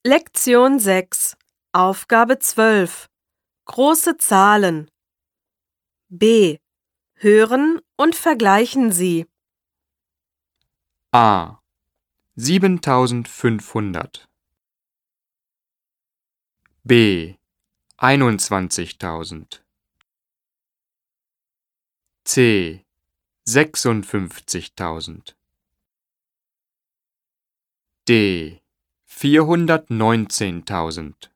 Lektion 6, Aufgabe 12. Große Zahlen. B. Hören und vergleichen Sie. A. 7500. B. 21.000. C. 56.000. D. 419.000.